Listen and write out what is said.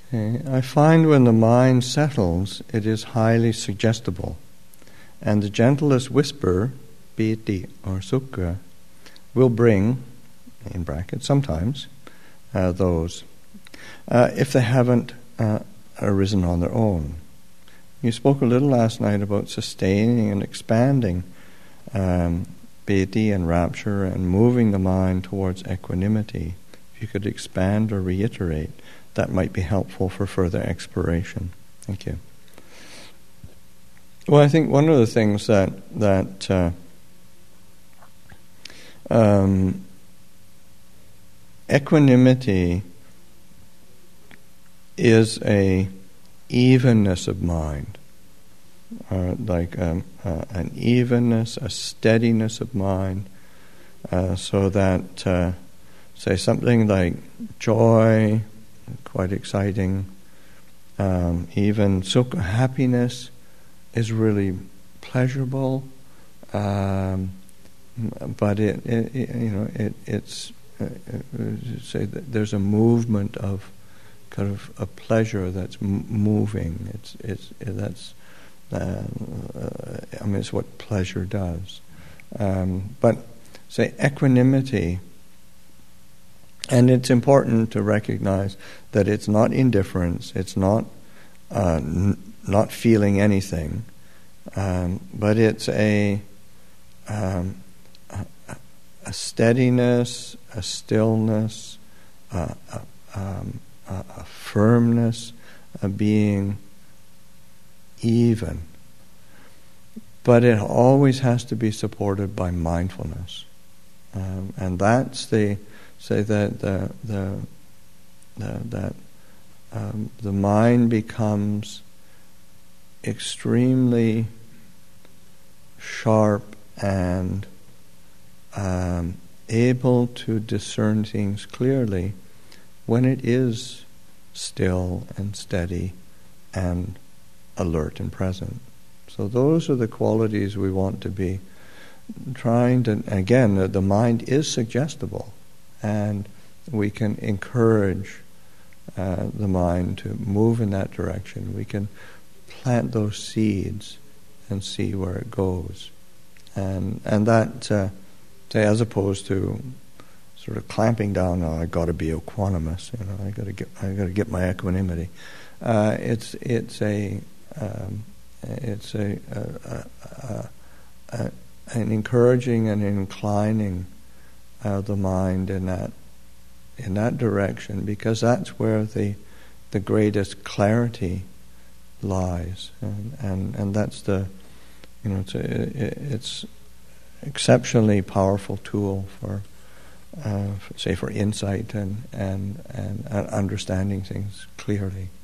Okay. I find when the mind settles, it is highly suggestible, and the gentlest whisper, piti or sukha, will bring, in brackets, sometimes, those, if they haven't arisen on their own. You spoke a little last night about sustaining and expanding piti and rapture and moving the mind towards equanimity. If you could expand or reiterate, that might be helpful for further exploration. Thank you. Well, I think one of the things that equanimity is a evenness of mind, like an evenness, a steadiness of mind, so that, say, something like joy, quite exciting, even sukha, happiness, is really pleasurable, but it's say that there's a movement of kind of a pleasure that's moving. It's what pleasure does. But say equanimity, and it's important to recognize that it's not indifference. It's not not feeling anything, but it's a steadiness, a stillness, a firmness, a being even. But it always has to be supported by mindfulness, and that's the mind becomes extremely sharp and able to discern things clearly when it is still and steady and alert and present. So those are the qualities we want to be trying to, again, the mind is suggestible, and we can encourage the mind to move in that direction. We can plant those seeds and see where it goes. And that, say, as opposed to sort of clamping down, I got to be equanimous, I got to get my equanimity. It's an encouraging and inclining the mind in that direction, because that's where the greatest clarity lies, and that's it's exceptionally powerful tool for insight and understanding things clearly.